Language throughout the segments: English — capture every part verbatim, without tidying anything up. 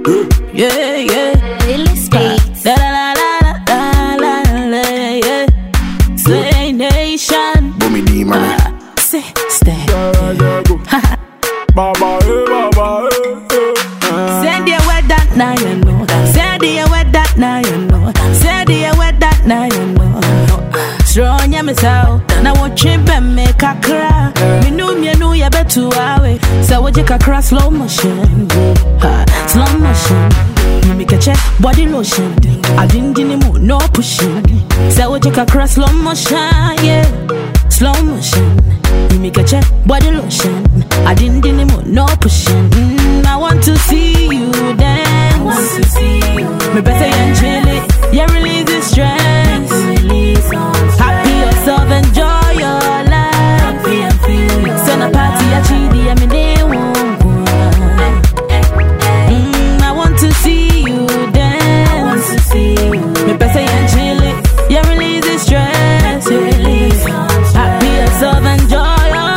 Yeah, yeah. Really states. La la la la la la la, yeah. Slay Nation. Bumi D, man. Say, stay. Baba, eh, baba, eh. Send your word that now you know. Send your word that now you know. Send your word that now you know. Strong ya misao. Na wachimbe make a cry. Minu mienu ya betu awe. So we take a cross slow motion. Ha, slow motion. You make a check body lotion. I didn't need no pushing. So we take a cross slow motion. Yeah, slow motion. You make a check body lotion. I didn't need no pushing. Mm, I want to see you dance. I want to see you. Me better enjoy it. Yeah, release the stress. Release happy yourself, enjoy your life. Happy and feel. Send a party, a chidi, I'm in there. Mm, I want to see you dance. I want to see you. Me better enjoy it. Yeah, release the stress. Release happy yourself, enjoy.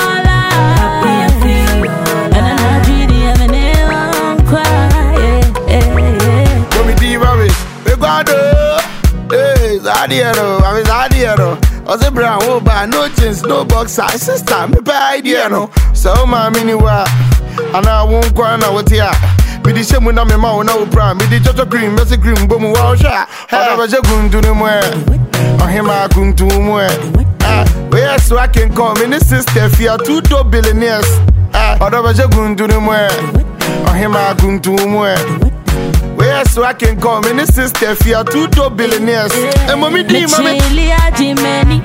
Adiero, I was Adiero. I was a brown woman, by no jeans, no boxer, sister, me by idea no. So my mini wa, and I won't go on out here. Me the same when I'm in my no prime. Me the Jojo Green, Messi Green, boom, wow, shot. I was a gun to the more. I him a gun to more. Ah, where so I can come in the sister, fear two top billionaires. Ah, I was a gun to the more. I him a gun to more. Where so I can come in the sister fear two top billionaires. And mommy D, mommy. Jimmy,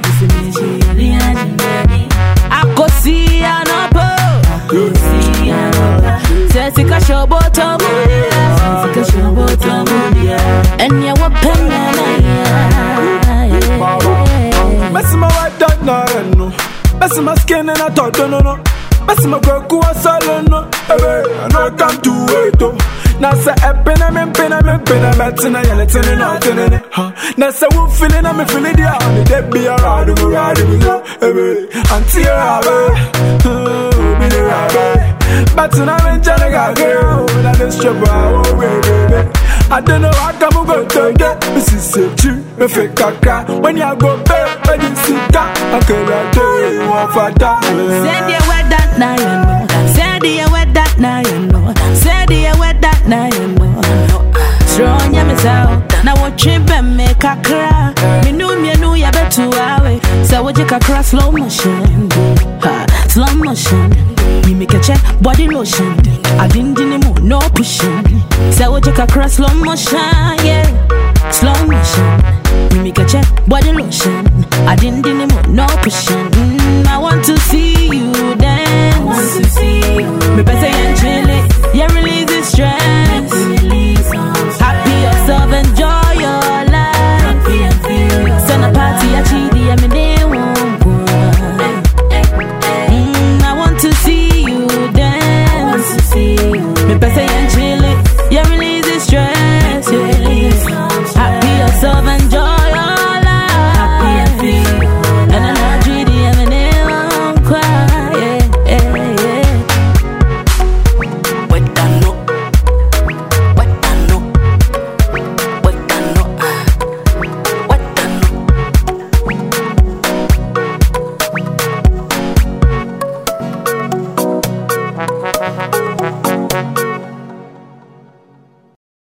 I go see an apple. Sesika shoboto, sesika shoboto, and you want pen. Messi my white dog no no. Messi my skin and I thought no no. Messi my girl who was solid no. I know come to wait oh. Now say pen I'm in pen I'm in pen I'm at and I'm letting no turning it. Now say we feeling I'm feeling the on the be a ride we ride we go. Until I be be the ride. But now I'm trying to get girl. That is trouble oh baby. I don't know how come go to get this is a true me fake kaka when you go pay when you sit down I can't do you want for that. Send your word that now you know. Send your word that now you know. Send your word that now you know. Strong ya misao. Na wachimbe make a cry. Minu mienu ya betu awe. So we take a cross slow motion. Ha, slow motion. Me make a check body lotion. I didn't need no pushing. So we take a cross slow motion. Yeah, slow motion. Me make a check body lotion. I didn't need no pushing. Mm, I want to see you dance. I want to see you. Me better enjoy it. Yeah, release the stress. Release happy yourself, enjoy your life. Happy and feel. Send a party, a chidi, I'm in there. Mm, I want to see you dance. I want to see you. Me better